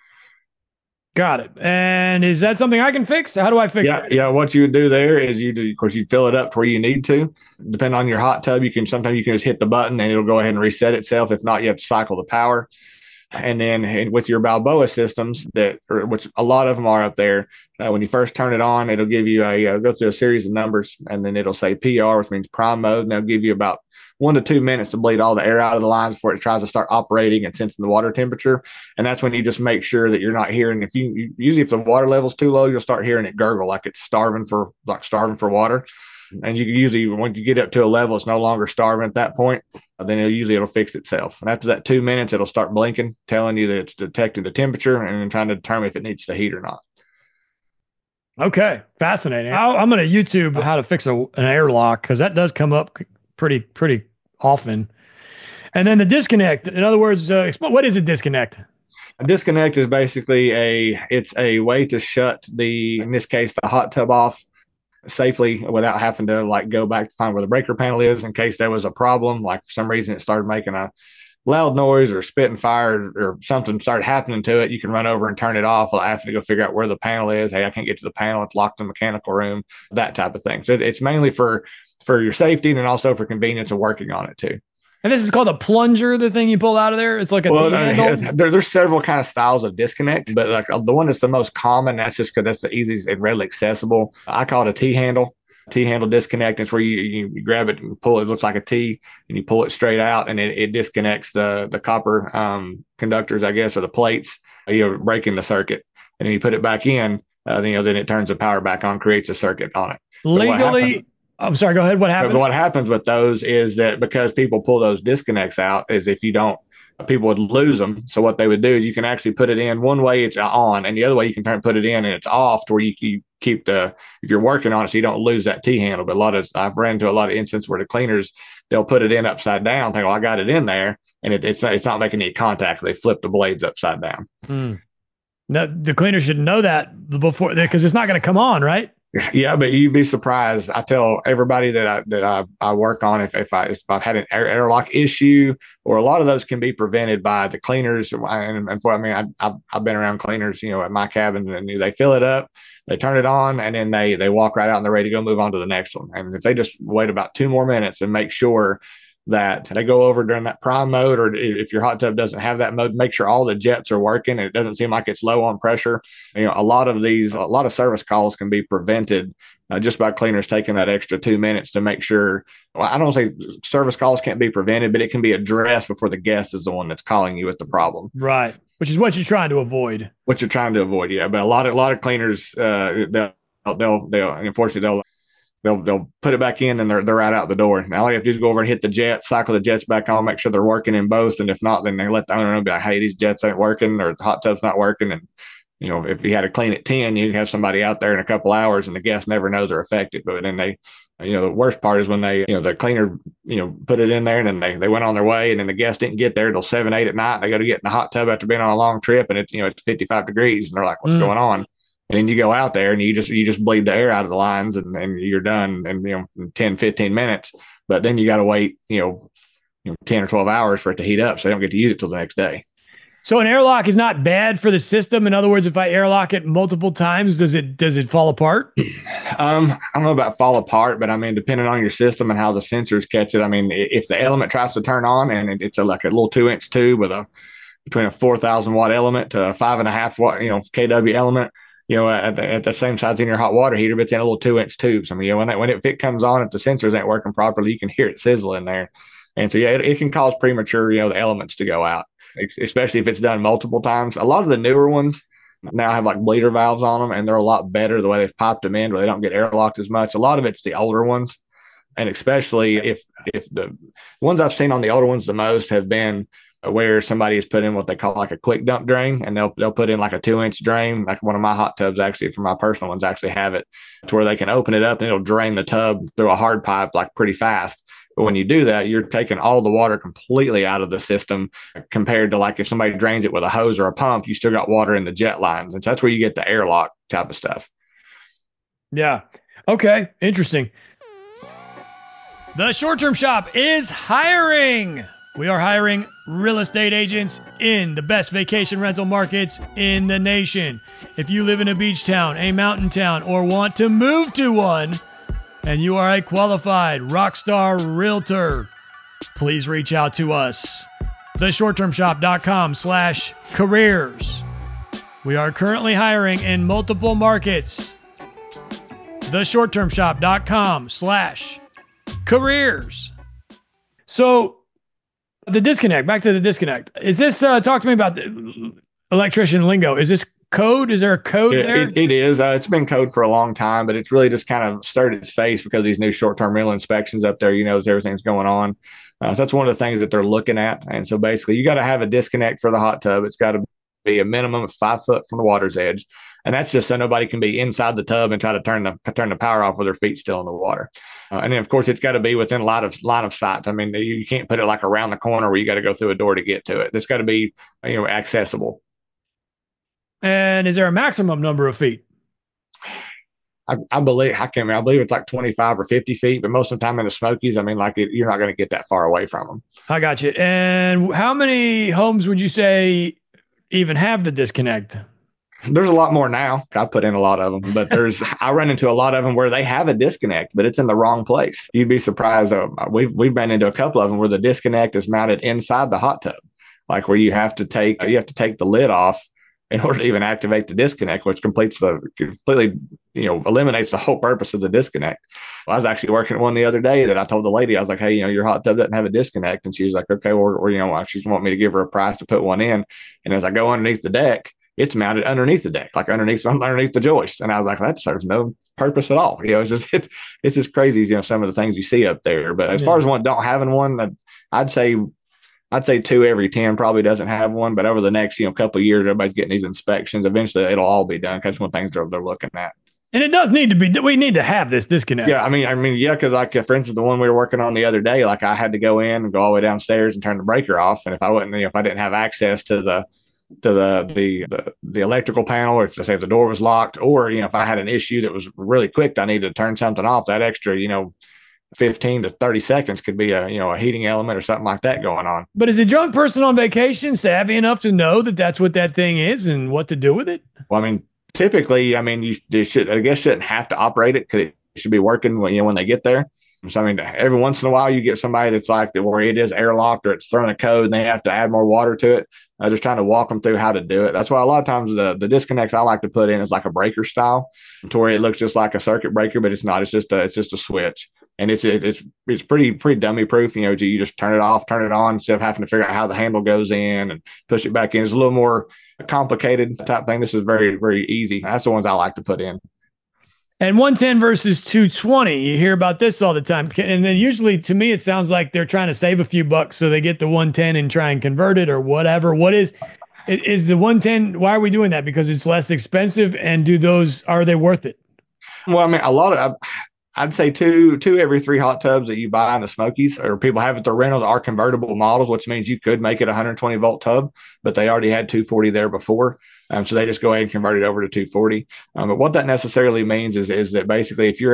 Got it. And is that something I can fix? How do I fix it? Yeah. What you would do there is of course, you fill it up to where you need to. Depending on your hot tub, sometimes you can just hit the button and it'll go ahead and reset itself. If not, you have to cycle the power. And then with your Balboa systems, which a lot of them are up there, when you first turn it on, it'll give you go through a series of numbers, and then it'll say PR, which means prime mode, and they'll give you about 1 to 2 minutes to bleed all the air out of the lines before it tries to start operating and sensing the water temperature. And that's when you just make sure that you're not hearing. Usually if the water level's too low, you'll start hearing it gurgle like it's starving for water. And you can usually, when you get up to a level, it's no longer starving at that point. Then it'll fix itself. And after that 2 minutes, it'll start blinking, telling you that it's detecting the temperature and trying to determine if it needs to heat or not. Okay, fascinating. I'm going to YouTube how to fix an airlock, because that does come up pretty often. And then the disconnect. In other words, what is a disconnect? A disconnect is basically it's a way to shut in this case, the hot tub off safely without having to like go back to find where the breaker panel is in case there was a problem. Like for some reason it started making a loud noise or spitting fire or something started happening to it. You can run over and turn it off without having to go figure out where the panel is. Hey, I can't get to the panel. It's locked in the mechanical room, that type of thing. So it's mainly for your safety and also for convenience of working on it too. And this is called a plunger, the thing you pull out of there. It's like a T-handle. There's several kind of styles of disconnect, but like the one that's the most common, that's just because that's the easiest and readily accessible. I call it a T-handle. T-handle disconnect. It's where you grab it and pull it. It looks like a T, and you pull it straight out, and it disconnects the copper conductors, I guess, or the plates. You're breaking the circuit, and then you put it back in. Then it turns the power back on, creates a circuit on it. Legally, I'm sorry, go ahead. What happens? But what happens with those is that because people pull those disconnects out, is if you don't, people would lose them. So what they would do is you can actually put it in one way, it's on, and the other way you can put it in and it's off to where you keep if you're working on it so you don't lose that T handle. But I've ran into a lot of instances where the cleaners, they'll put it in upside down, think, well, I got it in there, and it's not making any contact. They flip the blades upside down. Now, the cleaner should know that before, because it's not going to come on, right? Yeah, but you'd be surprised. I tell everybody that I work on if I've had an airlock issue, or a lot of those can be prevented by the cleaners. I've been around cleaners, at my cabin, and they fill it up, they turn it on, and then they walk right out and they're ready to go move on to the next one. And if they just wait about 2 more minutes and make sure that they go over during that prime mode, or if your hot tub doesn't have that mode, make sure all the jets are working and it doesn't seem like it's low on pressure. A lot of service calls can be prevented just by cleaners taking that extra 2 minutes to make sure. Well, I don't say service calls can't be prevented, but it can be addressed before the guest is the one that's calling you with the problem. Right. Which is what you're trying to avoid. Yeah. But a lot of cleaners, they'll unfortunately they'll put it back in and they're right out the door. Now all you have to do is go over and hit the jets, cycle the jets back on, make sure they're working in both. And if not, then they let the owner know, be like, hey, these jets ain't working, or the hot tub's not working. And, if you had to clean at 10, you can have somebody out there in a couple hours and the guest never knows they're affected. But then the worst part is when the cleaner, put it in there and then they went on their way, and then the guest didn't get there till 7, 8 at night. They go to get in the hot tub after being on a long trip, and it's 55 degrees, and they're like, what's going on? And then you go out there and you just bleed the air out of the lines, and you're done in 10, 15 minutes. But then you got to wait 10 or 12 hours for it to heat up, so they don't get to use it till the next day. So an airlock is not bad for the system. In other words, if I airlock it multiple times, does it fall apart? I don't know about fall apart, but I mean, depending on your system and how the sensors catch it. I mean, if the element tries to turn on and it's like a little 2-inch tube with between a 4,000 watt element to a 5.5 watt kW element, at the same size in your hot water heater, but it's in a little 2-inch tube. So, I mean, when it comes on, if the sensors ain't working properly, you can hear it sizzle in there. And so, it can cause premature, the elements to go out, especially if it's done multiple times. A lot of the newer ones now have like bleeder valves on them, and they're a lot better the way they've piped them in, where they don't get airlocked as much. A lot of it's the older ones. And especially if the ones I've seen on the older ones the most have been where somebody has put in what they call like a quick dump drain, and they'll put in like a 2-inch drain. Like one of my hot tubs, actually, for my personal ones, actually have it to where they can open it up and it'll drain the tub through a hard pipe like pretty fast. But when you do that, you're taking all the water completely out of the system, compared to like if somebody drains it with a hose or a pump, you still got water in the jet lines. And so that's where you get the airlock type of stuff. Yeah. Okay. Interesting. The Short Term Shop is hiring. We are hiring real estate agents in the best vacation rental markets in the nation. If you live in a beach town, a mountain town, or want to move to one, and you are a qualified Rockstar Realtor, please reach out to us. theshorttermshop.com/careers. We are currently hiring in multiple markets. theshorttermshop.com/careers. So, the disconnect, back to the disconnect. Is this, talk to me about the electrician lingo. Is this code? Is there a code there? It is. It's been code for a long time, but it's really just kind of stirred its face because these new short-term rental inspections up there, as everything's going on. So that's one of the things that they're looking at. And so basically you got to have a disconnect for the hot tub. It's got to be a minimum of 5 foot from the water's edge. And that's just so nobody can be inside the tub and try to turn the power off with their feet still in the water. And then, of course, it's got to be within line of sight. I mean, you can't put it like around the corner where you got to go through a door to get to it. It's got to be, accessible. And is there a maximum number of feet? I believe I believe it's like 25 or 50 feet, but most of the time in the Smokies, I mean, you're not going to get that far away from them. I got you. And how many homes would you say even have the disconnect? There's a lot more now. I put in a lot of them, but I run into a lot of them where they have a disconnect, but it's in the wrong place. You'd be surprised. We've been into a couple of them where the disconnect is mounted inside the hot tub, like where you have to take the lid off in order to even activate the disconnect, which completely eliminates the whole purpose of the disconnect. Well, I was actually working at one the other day that I told the lady, I was like, hey, your hot tub doesn't have a disconnect. And she was like, okay, or she's wanting me to give her a price to put one in. And as I go underneath the deck, it's mounted underneath the deck, like underneath the joist. And I was like, that serves no purpose at all. It's just crazy, some of the things you see up there. But as far as don't having one, I'd say 2 every 10 probably doesn't have one. But over the next, couple of years, everybody's getting these inspections. Eventually it'll all be done because one things they're looking at. And it does need to be, we need to have this disconnect. Yeah. I mean, yeah. Cause like, for instance, the one we were working on the other day, like I had to go in and go all the way downstairs and turn the breaker off. And if I didn't have access to the electrical panel, or if the door was locked, or if I had an issue that was really quick, I needed to turn something off, that extra 15 to 30 seconds could be a heating element or something like that going on. But is a drunk person on vacation savvy enough to know that that's what that thing is and what to do with it? Well, I mean, typically, you shouldn't have to operate it, because it should be working when they get there. So, I mean, every once in a while you get somebody that's like that where it is airlocked or it's throwing a code and they have to add more water to it. Just trying to walk them through how to do it. That's why a lot of times the disconnects I like to put in is like a breaker style, to where it looks just like a circuit breaker, but it's not. It's just a switch, and it's pretty dummy proof. You just turn it off, turn it on, instead of having to figure out how the handle goes in and push it back in. It's a little more complicated type thing. This is very, very easy. That's the ones I like to put in. And 110 versus 220, you hear about this all the time. And then usually, to me, it sounds like they're trying to save a few bucks, so they get the 110 and try and convert it or whatever. What is the 110? Why are we doing that? Because it's less expensive, and are they worth it? Well, I mean, I'd say two every 3 hot tubs that you buy in the Smokies, or people have at their rentals, are convertible models, which means you could make it a 120 volt tub, but they already had 240 there before. So they just go ahead and convert it over to 240. But what that necessarily means is that basically, if you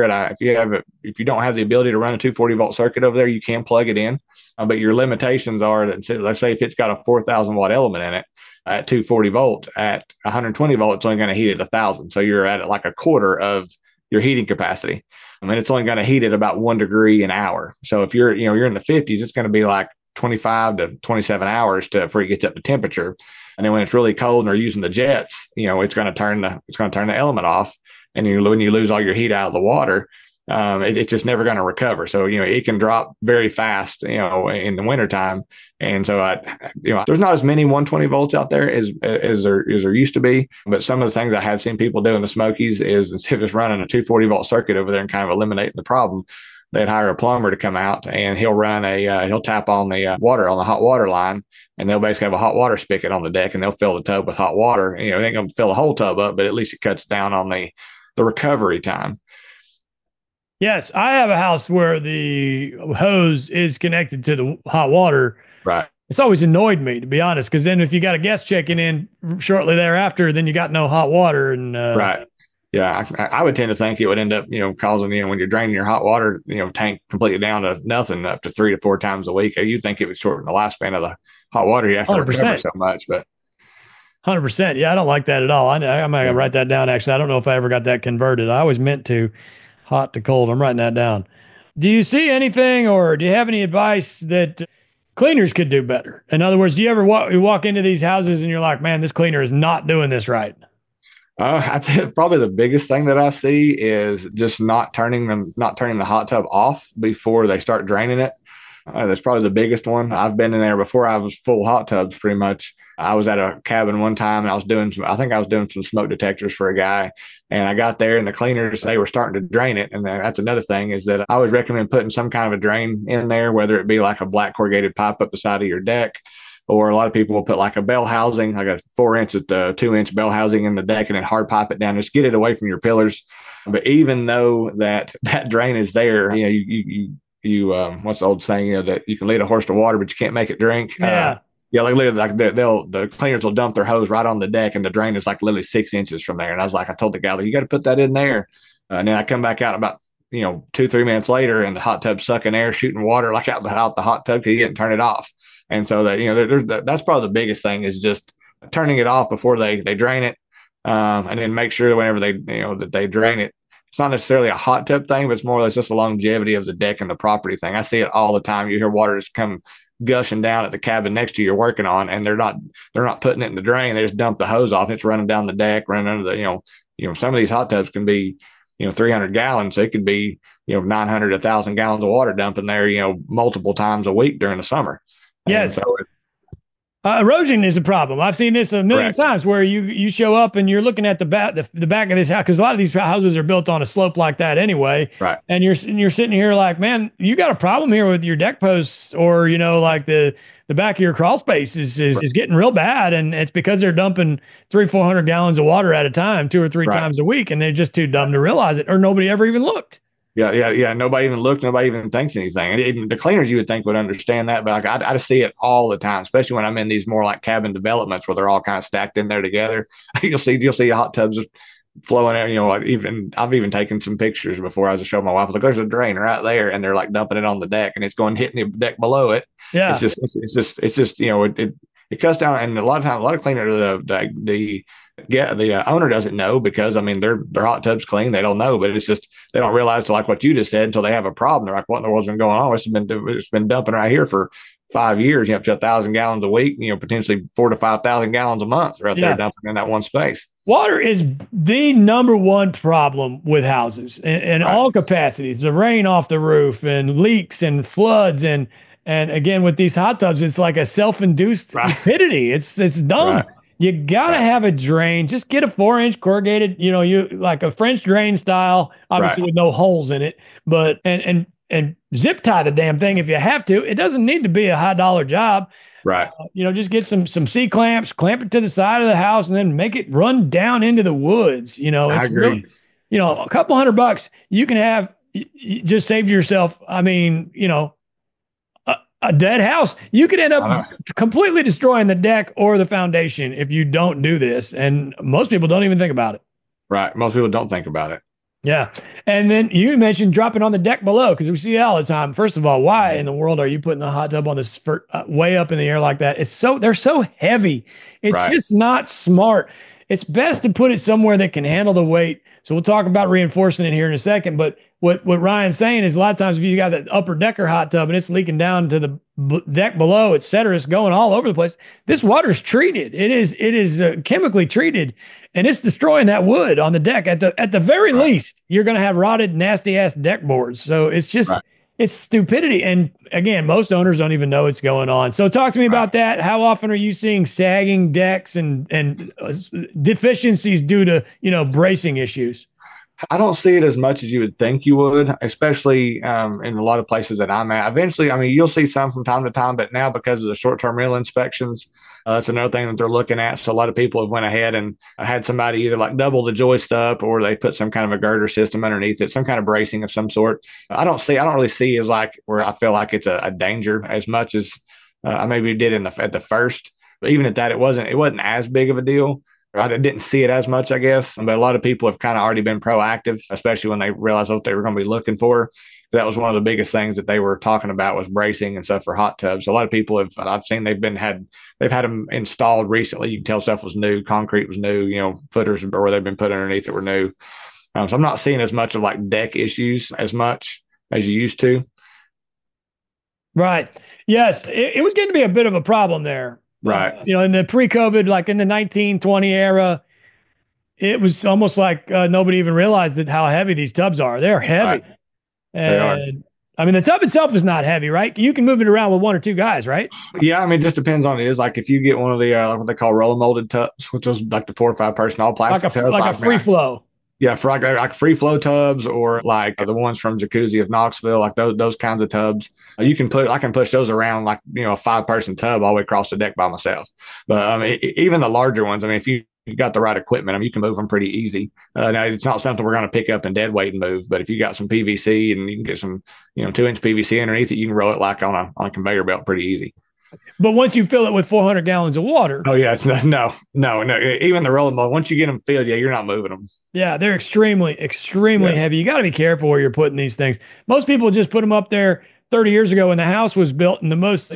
don't have the ability to run a 240 volt circuit over there, you can plug it in. But your limitations are that, let's say if it's got a 4,000 watt element in it at 240 volt, at 120 volt, it's only going to heat at 1,000. So you're at like a quarter of your heating capacity. I mean, it's only going to heat at about 1 degree an hour. So if you're in the 50s, it's going to be like 25 to 27 hours before it gets up to temperature. And then when it's really cold and they're using the jets, it's going to turn the element off. And when you lose all your heat out of the water, it's just never going to recover. So, it can drop very fast, in the wintertime. And so, there's not as many 120 volts out there as there used to be. But some of the things I have seen people do in the Smokies is, instead of just running a 240 volt circuit over there and kind of eliminating the problem, they'd hire a plumber to come out, and he'll tap on the water on the hot water line, and they'll basically have a hot water spigot on the deck, and they'll fill the tub with hot water. It ain't going to fill the whole tub up, but at least it cuts down on the recovery time. Yes, I have a house where the hose is connected to the hot water. Right. It's always annoyed me, to be honest, because then if you got a guest checking in shortly thereafter, then you got no hot water. And right. Yeah, I would tend to think it would end up, causing, when you're draining your hot water, tank completely down to nothing up to 3 to 4 times a week. You'd think it would shorten the lifespan of the hot water. You have to recover so much, but 100%. Yeah, I don't like that at all. I might write that down. Actually, I don't know if I ever got that converted. I always meant to, hot to cold. I'm writing that down. Do you see anything, or do you have any advice that cleaners could do better? In other words, do you ever walk into these houses and you're like, man, this cleaner is not doing this right? I'd say probably the biggest thing that I see is just not turning the hot tub off before they start draining it. That's probably the biggest one. I've been in there before. I was full hot tubs pretty much. I was at a cabin one time, and I think I was doing some smoke detectors for a guy, and I got there and the cleaners, they were starting to drain it. And that's another thing, is that I always recommend putting some kind of a drain in there, whether it be like a black corrugated pipe up the side of your deck, Or a lot of people will put like a bell housing, like a 4 inch with the 2 inch bell housing in the deck, and then hard pipe it down. Just get it away from your pillars. But even though that drain is there, what's the old saying? That you can lead a horse to water, but you can't make it drink. Yeah. Yeah, like literally, like the cleaners will dump their hose right on the deck, and the drain is like literally 6 inches from there. And I told the guy, like, you got to put that in there. And then I come back out about 2-3 minutes later, and the hot tub sucking air, shooting water like out the hot tub because you didn't turn it off. And so that's probably the biggest thing is just turning it off before they drain it, and then make sure whenever that they drain it. It's not necessarily a hot tub thing, but it's more or less just the longevity of the deck and the property thing. I see it all the time. You hear water just come gushing down at the cabin next to you you're working on, and they're not putting it in the drain. They just dump the hose off. It's running down the deck, running under some of these hot tubs can be 300 gallons. So it could be 900 1,000 gallons of water dumping there multiple times a week during the summer. Yes. And so erosion is a problem. I've seen this a million Correct. times where you show up and you're looking at the back of this house, because a lot of these houses are built on a slope like that anyway. Right. And you're sitting here like, man, you got a problem here with your deck posts, or like the back of your crawl space is getting real bad, and it's because they're dumping 300-400 gallons of water at a time, 2 or 3 Right. times a week, and they're just too dumb to realize it, or nobody ever even looked. Yeah. Nobody even looked. Nobody even thinks anything. And even the cleaners you would think would understand that, but like I just see it all the time, especially when I'm in these more like cabin developments where they're all kind of stacked in there together. You'll see hot tubs just flowing out. I've even taken some pictures before I was to show my wife. I was like, there's a drain right there, and they're like dumping it on the deck, and it's going hitting the deck below it. Yeah. It's just it cuts down, and a lot of cleaners the owner doesn't know because their hot tub's clean. They don't know, but it's just they don't realize, like what you just said, until they have a problem. They're like, what in the world's been going on? It's been dumping right here for 5 years. Up to 1,000 gallons a week. Potentially 4,000 to 5,000 gallons a month right there dumping in that one space. Water is the number one problem with houses in Right. all capacities. The rain off the roof and leaks and floods and again with these hot tubs, it's like a self-induced Right. stupidity. It's dumb. Right. You gotta have a drain. Just get a 4-inch corrugated, you like a French drain style, obviously Right. with no holes in it, but and zip tie the damn thing if you have to. It doesn't need to be a high dollar job. Right. Just get some C clamps, clamp it to the side of the house, and then make it run down into the woods. I It's agree. really, a couple $100 you can have just saved yourself. A dead house. You could end up completely destroying the deck or the foundation if you don't do this. And most people don't even think about it. Right. Most people don't think about it. Yeah. And then you mentioned dropping on the deck below, because we see that all the time. First of all, why in the world are you putting the hot tub on this way up in the air like that? They're so heavy. It's Right. just not smart. It's best to put it somewhere that can handle the weight. So we'll talk about reinforcing it here in a second. But what Ryan's saying is a lot of times if you got that upper decker hot tub and it's leaking down to the deck below, et cetera, it's going all over the place. This water's treated. It is chemically treated, and it's destroying that wood on the deck. At the very least, you're going to have rotted, nasty ass deck boards. So it's just it's stupidity. And again, most owners don't even know what's going on. So talk to me about that. How often are you seeing sagging decks and deficiencies due to bracing issues? I don't see it as much as you would think you would, especially in a lot of places that I'm at. Eventually, you'll see some from time to time, but now because of the short-term rental inspections, that's another thing that they're looking at. So a lot of people have went ahead and had somebody either like double the joist up, or they put some kind of a girder system underneath it, some kind of bracing of some sort. I don't really see as like where I feel like it's a danger as much as I maybe did at the first. But even at that, it wasn't as big of a deal. I didn't see it as much, I guess, but a lot of people have kind of already been proactive, especially when they realized what they were going to be looking for. That was one of the biggest things that they were talking about was bracing and stuff for hot tubs. A lot of people I've seen they've had them installed recently. You can tell stuff was new, concrete was new, footers where they've been put underneath it were new. So I'm not seeing as much of like deck issues as much as you used to. Right. Yes, it was getting to be a bit of a problem there. Right. In the pre-COVID, like in the 1920 era, it was almost like nobody even realized how heavy these tubs are. They're heavy. Right. And the tub itself is not heavy, right? You can move it around with 1 or 2 guys, right? Yeah, it just depends on it. Is like if you get one of the what they call roller molded tubs, which is like the 4 or 5 person all plastic tub, like a free flow. Yeah, for like free flow tubs or like the ones from Jacuzzi of Knoxville, like those kinds of tubs. I can push those around like a 5-person tub all the way across the deck by myself. But even the larger ones, I mean, if you got the right equipment, I mean, you can move them pretty easy. Now it's not something we're going to pick up and dead weight and move, but if you got some PVC and you can get some 2-inch PVC underneath it, you can roll it like on a conveyor belt pretty easy. But once you fill it with 400 gallons of water, Oh yeah, it's no. Even the rolling ball, once you get them filled, yeah, you're not moving them. yeah, they're extremely Yeah, heavy. You got to be careful where you're putting these things. Most people just put them up there 30 years ago when the house was built in the most,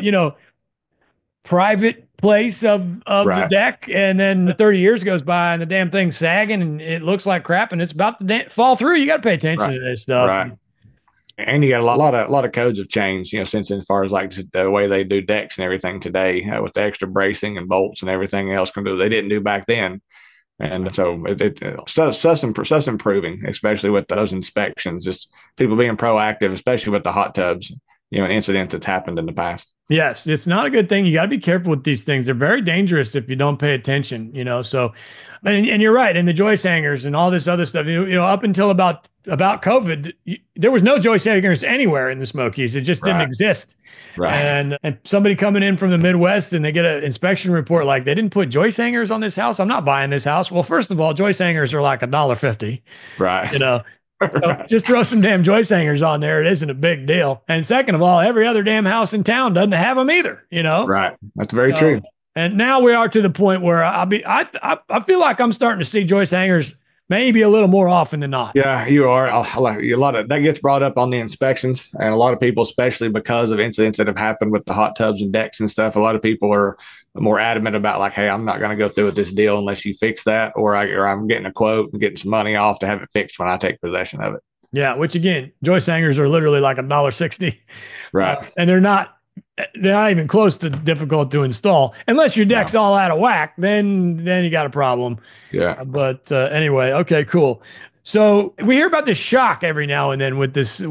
private place of the right, deck, and then 30 years goes by and the damn thing's sagging and it looks like crap and it's about to fall through. You got to pay attention right, to this stuff. right. And you got a lot of codes have changed, since as far as like the way they do decks and everything today, with the extra bracing and bolts and everything else they didn't do back then. And so stuff's improving, especially with those inspections, just people being proactive, especially with the hot tubs, an incident that's happened in the past. Yes, it's not a good thing. You got to be careful with these things. They're very dangerous if you don't pay attention, So, and you're right. And the joist hangers and all this other stuff, up until about COVID, there was no joist hangers anywhere in the Smokies. It just didn't Right. exist. Right. And somebody coming in from the Midwest and they get an inspection report like they didn't put joist hangers on this house. I'm not buying this house. Well, first of all, joist hangers are like $1.50. Right. So just throw some damn joist hangers on there. It isn't a big deal. And second of all, every other damn house in town doesn't have them either. Right. That's very true. And now we are to the point where I feel like I'm starting to see joist hangers maybe a little more often than not. Yeah, you are. A lot of that gets brought up on the inspections, and a lot of people, especially because of incidents that have happened with the hot tubs and decks and stuff, a lot of people are more adamant about like, hey, I'm not going to go through with this deal unless you fix that, or I'm getting a quote and getting some money off to have it fixed when I take possession of it. Yeah, which again, joist hangers are literally like $1.60, Right. and they're not even close to difficult to install unless your deck's all out of whack. Then you got a problem. Yeah. But anyway, okay, cool. So we hear about this shock every now and then with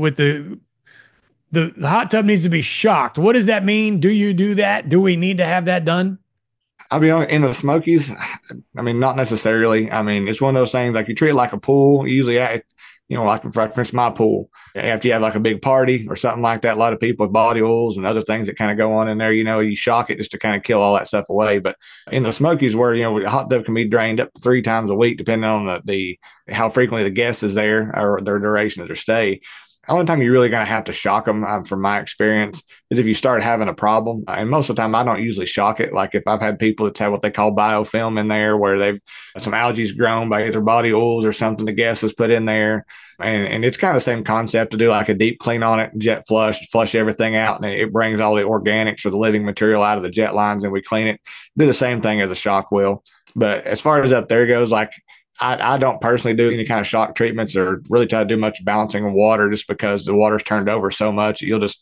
the hot tub needs to be shocked. What does that mean? Do you do that? Do we need to have that done? I'll be honest, in the Smokies, I mean, not necessarily. I mean, it's one of those things like you treat it like a pool. Usually, like for instance, my pool, after you have like a big party or something like that, a lot of people with body oils and other things that kind of go on in there, you shock it just to kind of kill all that stuff away. But in the Smokies, where, the hot tub can be drained up to 3 times a week, depending on the how frequently the guest is there or their duration of their stay. The only time you're really going to have to shock them, from my experience, is if you start having a problem. And most of the time, I don't usually shock it. Like if I've had people that's had what they call biofilm in there, where they've some algae's grown by either body oils or something the guest has put in there. And it's kind of the same concept to do like a deep clean on it, jet flush everything out, and it brings all the organics or the living material out of the jet lines, and we clean it. Do the same thing as a shock will. But as far as up there goes, like I don't personally do any kind of shock treatments or really try to do much balancing of water, just because the water's turned over so much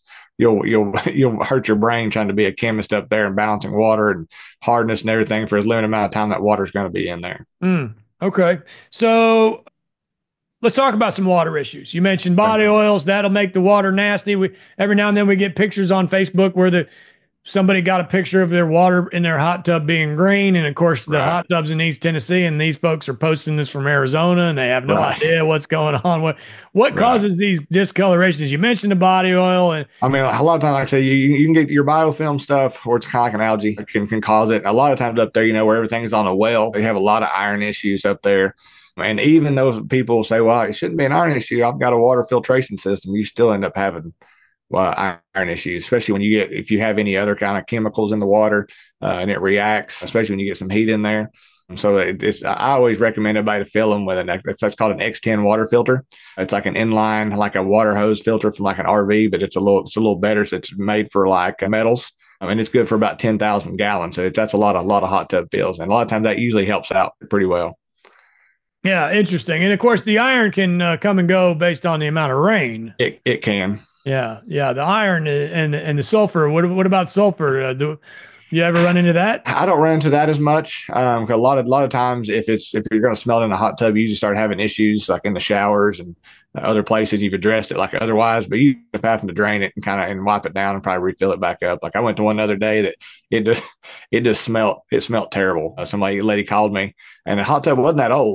you'll hurt your brain trying to be a chemist up there and balancing water and hardness and everything for as limited amount of time that water's going to be in there. Okay, so let's talk about some water issues. You mentioned body oils. That'll make the water nasty. Every now and then we get pictures on Facebook where somebody got a picture of their water in their hot tub being green. And of course, the hot tubs in East Tennessee, and these folks are posting this from Arizona and they have no idea what's going on. What causes these discolorations? You mentioned the body oil. And I mean, a lot of times, like I say, you can get your biofilm stuff, or it's kind of like an algae can cause it. A lot of times up there, where everything's on a well, they have a lot of iron issues up there. And even those people say, well, it shouldn't be an iron issue, I've got a water filtration system, you still end up having iron issues, especially if you have any other kind of chemicals in the water, and it reacts, especially when you get some heat in there. So I always recommend everybody to fill them with that's called an X10 water filter. It's like an inline, like a water hose filter from like an RV, but it's a little better. So it's made for like metals. I mean, it's good for about 10,000 gallons. So that's a lot of hot tub fills. And a lot of times that usually helps out pretty well. Yeah, interesting. And of course, the iron can come and go based on the amount of rain. It can. Yeah. The iron and the sulfur. What about sulfur? Do you ever run into that? I don't run into that as much. 'Cause a lot of times, if you're going to smell it in a hot tub, you just start having issues like in the showers and other places you've addressed it like otherwise. But you end up having to drain it and wipe it down and probably refill it back up. Like I went to one other day that it just smelled terrible. Lady called me, and the hot tub wasn't that old.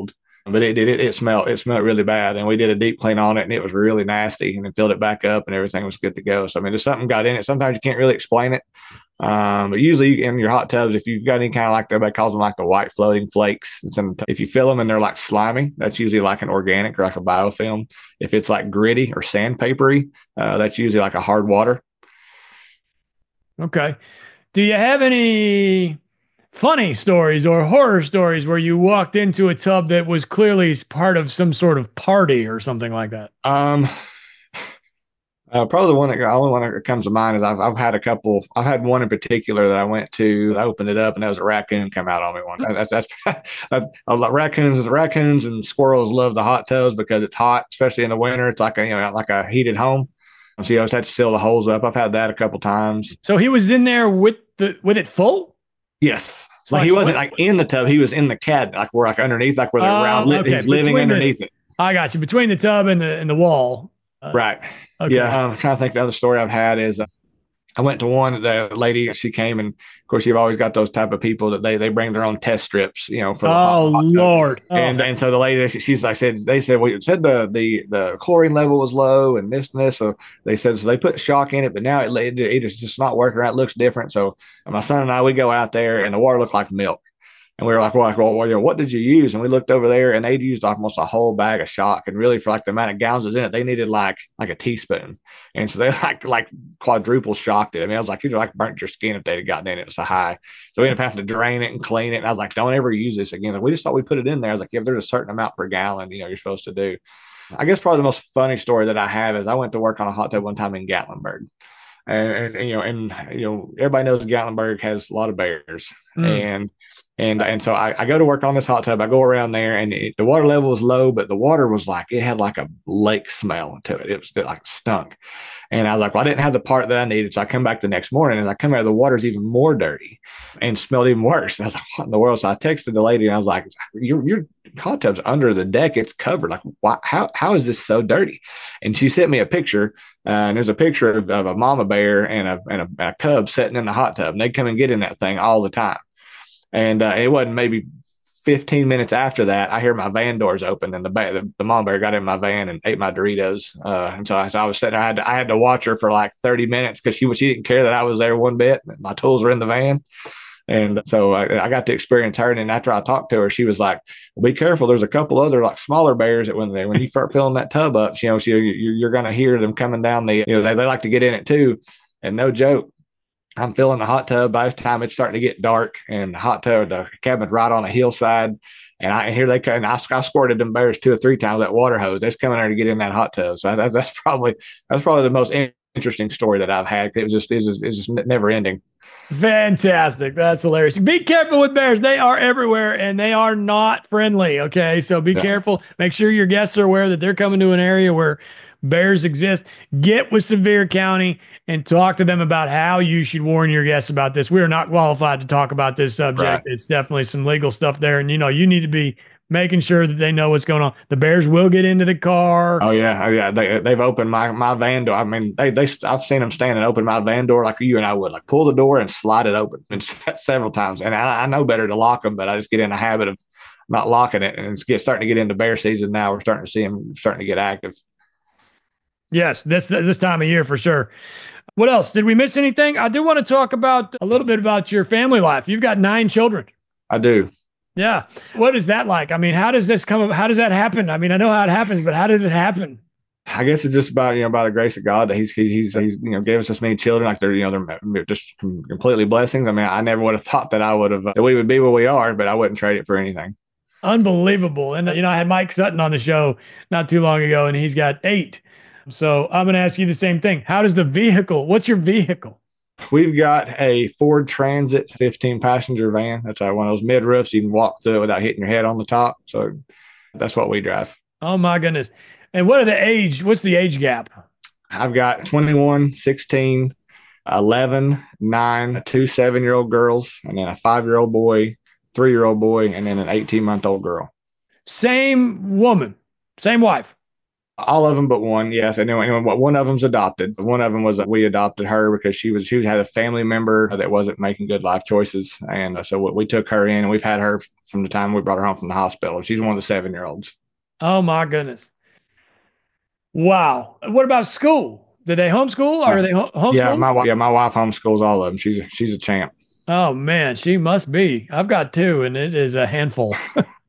But it smelled really bad, and we did a deep clean on it, and it was really nasty, and then filled it back up, and everything was good to go. So I mean, there's something got in it. Sometimes you can't really explain it, but usually in your hot tubs, if you've got any kind of like everybody calls them like the white floating flakes, if you fill them and they're like slimy, that's usually like an organic or like a biofilm. If it's like gritty or sandpapery, that's usually like a hard water. Okay. Do you have any funny stories or horror stories where you walked into a tub that was clearly part of some sort of party or something like that? Um, Probably the only one that comes to mind is I've had a couple. I've had one in particular that I went to. I opened it up and there was a raccoon come out on me one. Raccoons and squirrels love the hot tubs because it's hot, especially in the winter. It's like a heated home. So you always have to seal the holes up. I've had that a couple times. So he was in there with it full? Yes. It's Like like he wasn't like in the tub. He was in the cabinet, like underneath, like where the round lit. Okay. He's living underneath it. I got you. Between the tub and the wall. Right. Okay. Yeah. I'm trying to think the other story I've had is I went to one, the lady, she came and of course you've always got those type of people that they bring their own test strips, for the hot tub. Lord. Oh. And so the lady, she's like said, they said, well, it said the chlorine level was low and this and this. So they said, so they put shock in it, but now it is just not working right. It looks different. So my son and I, we go out there and the water looked like milk. And we were like, well, what did you use? And we looked over there and they'd used almost a whole bag of shock. And really for like the amount of gallons was in it, they needed like a teaspoon. And so they like quadruple shocked it. I mean, I was like, you'd like burnt your skin if they'd gotten in it so high. So we ended up having to drain it and clean it. And I was like, don't ever use this again. Like, we just thought we put it in there. I was like, yeah, there's a certain amount per gallon, you're supposed to do. I guess probably the most funny story that I have is I went to work on a hot tub one time in Gatlinburg. And everybody knows Gatlinburg has a lot of bears. Mm. And so I go to work on this hot tub. I go around there, and the water level was low, but the water was like it had like a lake smell to it. It like stunk. And I was like, well, I didn't have the part that I needed. So I come back the next morning, and I come out, the water's even more dirty and smelled even worse. And I was like, what in the world? So I texted the lady, and I was like, your hot tub's under the deck. It's covered. Like, why, how is this so dirty? And she sent me a picture. And there's a picture of a mama bear and a cub sitting in the hot tub. And they come and get in that thing all the time. And it wasn't maybe 15 minutes after that, I hear my van doors open, and the mom bear got in my van and ate my Doritos. And so I was sitting there, I had to watch her for like 30 minutes because she didn't care that I was there one bit. My tools were in the van. And so I got to experience her. And then after I talked to her, she was like, well, be careful. There's a couple other like smaller bears that when you start filling that tub up, you're going to hear them coming down they like to get in it too. And no joke, I'm filling the hot tub. By this time, it's starting to get dark, and the cabin's right on a hillside. And here they come. And I squirted them bears 2 or 3 times with that water hose. They're coming there to get in that hot tub. So that's probably the most interesting story that I've had. It's just never ending. Fantastic. That's hilarious. Be careful with bears. They are everywhere and they are not friendly. Okay. So be Yeah. careful. Make sure your guests are aware that they're coming to an area where bears exist. Get with Sevier County and talk to them about how you should warn your guests about this. We are not qualified to talk about this subject. Right. It's definitely some legal stuff there. And, you need to be making sure that they know what's going on. The bears will get into the car. Oh yeah, they've opened my van door. I mean, I've seen them stand and open my van door like you and I would, like pull the door and slide it open, and several times. And I know better to lock them, but I just get in the habit of not locking it, and it's starting to get into bear season now. We're starting to see them starting to get active. Yes, this time of year for sure. What else? Did we miss anything? I do want to talk about a little bit about your family life. You've got 9 children. I do. Yeah. What is that like? I mean, how does this come? How does that happen? I mean, I know how it happens, but how did it happen? I guess it's just about by the grace of God that he's gave us this many children. Like they're just completely blessings. I mean, I never would have thought that we would be where we are, but I wouldn't trade it for anything. Unbelievable. And I had Mike Sutton on the show not too long ago, and he's got 8. So I'm going to ask you the same thing. How does the vehicle? What's your vehicle? We've got a Ford Transit 15 passenger van. That's one of those mid roofs you can walk through without hitting your head on the top. So that's what we drive. Oh my goodness. And what's the age gap? I've got 21, 16, 11, 9, 2 7-year-old girls, and then a 5-year-old boy, 3-year-old boy, and then an 18-month-old girl. Same woman, same wife. All of them but one, yes. And then one of them's adopted. One of them was we adopted her because she had a family member that wasn't making good life choices, and so we took her in, and we've had her from the time we brought her home from the hospital. She's one of the 7-year-olds. Oh my goodness. Wow. What about school? Did they homeschool or are they Yeah, homeschool? my wife homeschools all of them. She's a champ. Oh man, she must be. I've got two and it is a handful.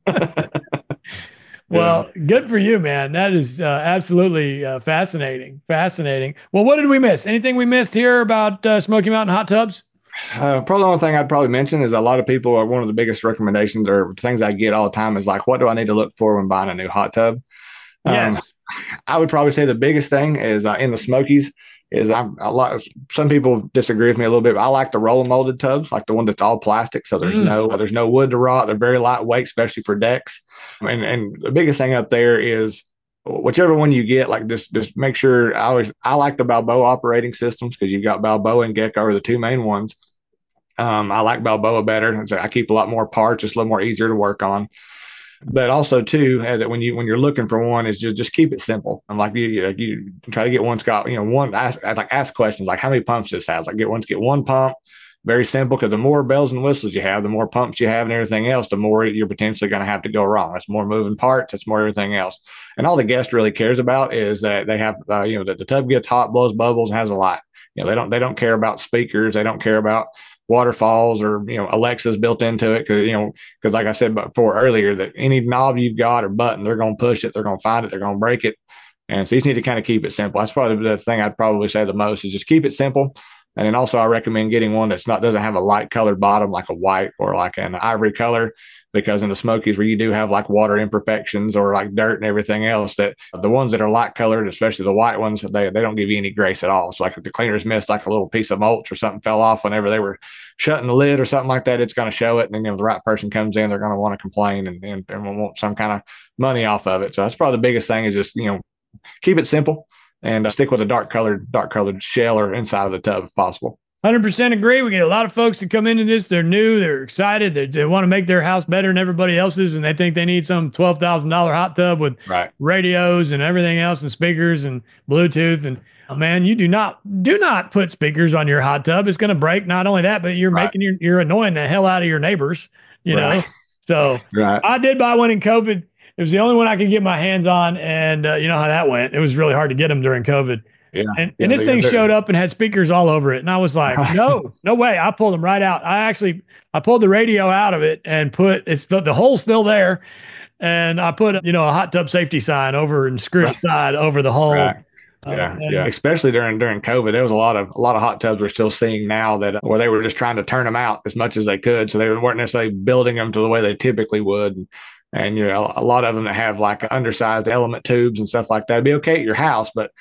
Yeah. Well, good for you, man. That is absolutely fascinating. Fascinating. Well, what did we miss? Anything we missed here about Smoky Mountain hot tubs? Probably the only thing I'd probably mention is a lot of people are one of the biggest recommendations or things I get all the time is like, what do I need to look for when buying a new hot tub? Um, Yes. I would probably say the biggest thing is in the Smokies is I'm a lot. Some people disagree with me a little bit, but I like the roller molded tubs, like the one that's all plastic, so Mm. there's no wood to rot. They're very lightweight, especially for decks. And the biggest thing up there is whichever one you get, like just make sure. I like the Balboa operating systems because you've got Balboa and Gecko are the two main ones. I like Balboa better. So I keep a lot more parts, it's a little more easier to work on. But also too, that when you're looking for one, is just keep it simple. And like you try to get one Scott, one ask questions like how many pumps this has. Like get one pump, very simple. Because the more bells and whistles you have, the more pumps you have, and everything else, the more you're potentially going to have to go wrong. That's more moving parts. That's more everything else. And all the guest really cares about is that they have that the tub gets hot, blows bubbles, and has a light. They don't care about speakers. They don't care about waterfalls or Alexa's built into it because like I said before earlier that any knob you've got or button they're going to push it, they're going to find it, they're going to break it, and so you just need to kind of keep it simple. That's probably the thing I'd probably say the most is just keep it simple. And then also I recommend getting one that's not doesn't have a light colored bottom like a white or like an ivory color, because in the Smokies where you do have like water imperfections or like dirt and everything else, that the ones that are light colored, especially the white ones, they don't give you any grace at all. So like if the cleaners missed like a little piece of mulch or something fell off whenever they were shutting the lid or something like that, it's going to show it. And then if the right person comes in, they're going to want to complain and want some kind of money off of it. So that's probably the biggest thing is just, keep it simple and stick with a dark colored shell or inside of the tub if possible. 100% agree. We get a lot of folks that come into this. They're new. They're excited. They want to make their house better than everybody else's. And they think they need some $12,000 hot tub with Right. radios and everything else and speakers and Bluetooth. And oh, man, you do not put speakers on your hot tub. It's going to break. Not only that, but you're Right. you're annoying the hell out of your neighbors, you know? Right. So Right. I did buy one in COVID. It was the only one I could get my hands on. And you know how that went. It was really hard to get them during COVID. Yeah. And, Yeah. and this thing showed up and had speakers all over it. And I was like, no, no way. I pulled them right out. I pulled the radio out of it and the hole's still there. And I put, a hot tub safety sign over and screwed it side over the hole. Right. Yeah. Especially during COVID, there was a lot of hot tubs we're still seeing now that where they were just trying to turn them out as much as they could, so they weren't necessarily building them to the way they typically would. And a lot of them that have like undersized element tubes and stuff like that, it'd be okay at your house, but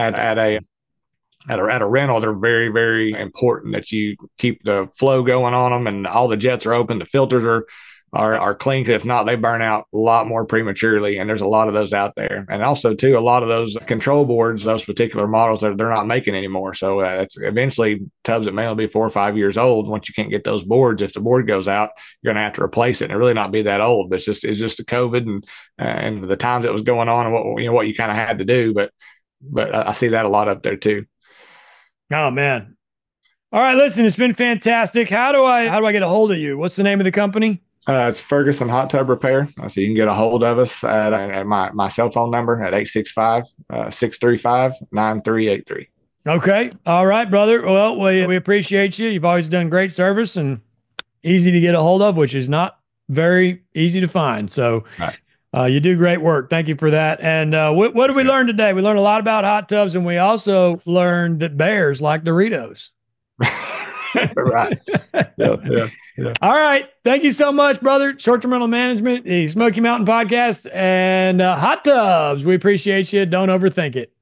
at a rental, they're very, very important that you keep the flow going on them and all the jets are open, the filters are clean. 'Cause if not, they burn out a lot more prematurely. And there's a lot of those out there. And also, too, a lot of those control boards, those particular models, they're not making anymore. So it's eventually tubs that may only be 4 or 5 years old. Once you can't get those boards, if the board goes out, you're going to have to replace it. And it really not be that old, but it's just the COVID and the times that was going on and what you kind of had to do. But I see that a lot up there too. Oh man. All right, listen, it's been fantastic. How do I get a hold of you? What's the name of the company? It's Ferguson Hot Tub Repair. So you can get a hold of us at my cell phone number at 865-635-9383. Okay. All right, brother. Well, we appreciate you. You've always done great service and easy to get a hold of, which is not very easy to find. So Right. you do great work. Thank you for that. And what did we learn today? We learned a lot about hot tubs, and we also learned that bears like Doritos. Right. Yeah. All right. Thank you so much, brother. Short-term rental management, the Smoky Mountain Podcast, and hot tubs. We appreciate you. Don't overthink it.